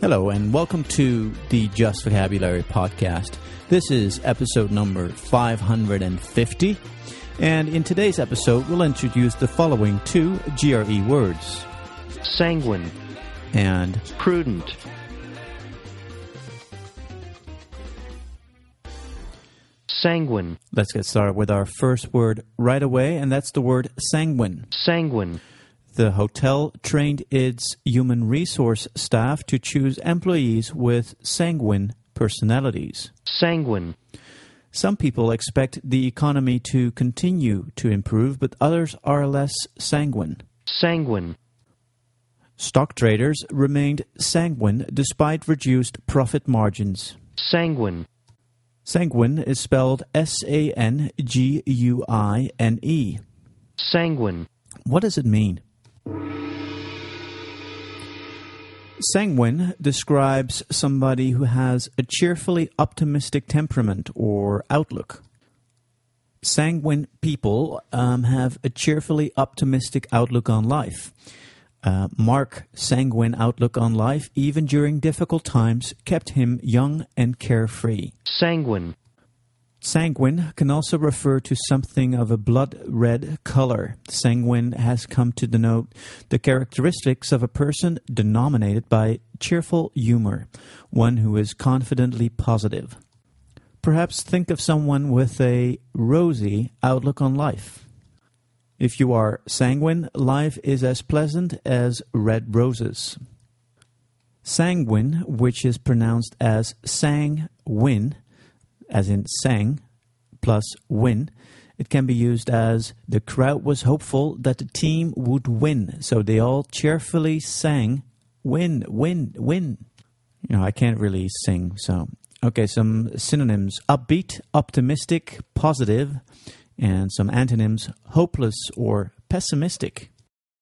Hello, and welcome to the Just Vocabulary Podcast. This is episode number 550, and in today's episode, we'll introduce the following two GRE words. Sanguine And prudent. Sanguine. Let's get started with our first word right away, and that's the word sanguine. Sanguine. The hotel trained its human resource staff to choose employees with sanguine personalities. Sanguine. Some people expect the economy to continue to improve, but others are less sanguine. Sanguine. Stock traders remained sanguine despite reduced profit margins. Sanguine. Sanguine is spelled S-A-N-G-U-I-N-E. Sanguine. What does it mean? Sanguine describes somebody who has a cheerfully optimistic temperament or outlook. Sanguine people have a cheerfully optimistic outlook on life. Mark's sanguine outlook on life, even during difficult times, kept him young and carefree. Sanguine. Sanguine can also refer to something of a blood red color. Sanguine has come to denote the characteristics of a person denominated by cheerful humor, one who is confidently positive. Perhaps think of someone with a rosy outlook on life. If you are sanguine, life is as pleasant as red roses. Sanguine, which is pronounced as sang-win, as in sang plus win, it can be used as the crowd was hopeful that the team would win, so they all cheerfully sang, win, win, win. You know, I can't really sing, so... Okay, some synonyms: upbeat, optimistic, positive, and some antonyms: hopeless or pessimistic.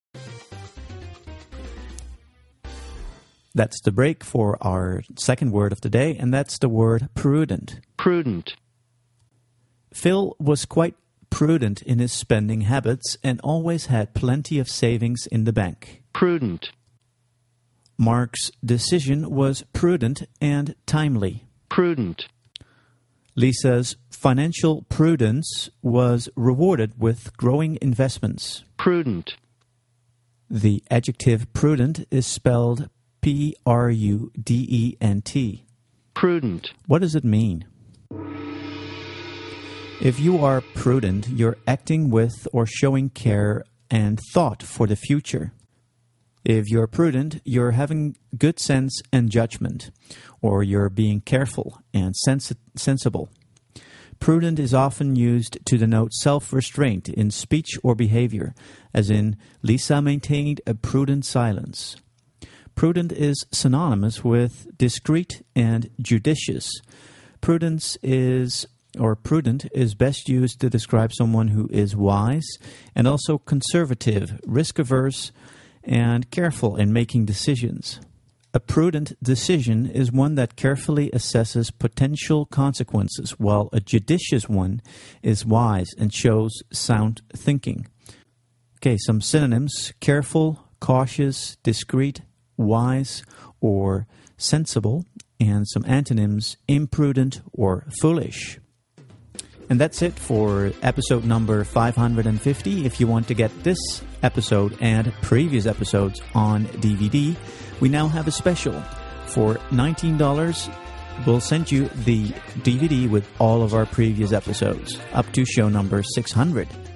That's the break for our second word of the day, and that's the word prudent. Prudent. Phil was quite prudent in his spending habits and always had plenty of savings in the bank. Prudent. Mark's decision was prudent and timely. Prudent. Lisa's financial prudence was rewarded with growing investments. Prudent. The adjective prudent is spelled P-R-U-D-E-N-T. Prudent. What does it mean? If you are prudent, you're acting with or showing care and thought for the future. If you're prudent, you're having good sense and judgment, or you're being careful and sensible. Prudent is often used to denote self-restraint in speech or behavior, as in, Lisa maintained a prudent silence. Prudent is synonymous with discreet and judicious. Prudent is best used to describe someone who is wise and also conservative, risk-averse, and careful in making decisions. A prudent decision is one that carefully assesses potential consequences, while a judicious one is wise and shows sound thinking. Okay, some synonyms: careful, cautious, discreet, wise, or sensible, and some antonyms: imprudent or foolish. And that's it for episode number 550. If you want to get this episode and previous episodes on DVD, we now have a special. For $19, we'll send you the DVD with all of our previous episodes, up to show number 600.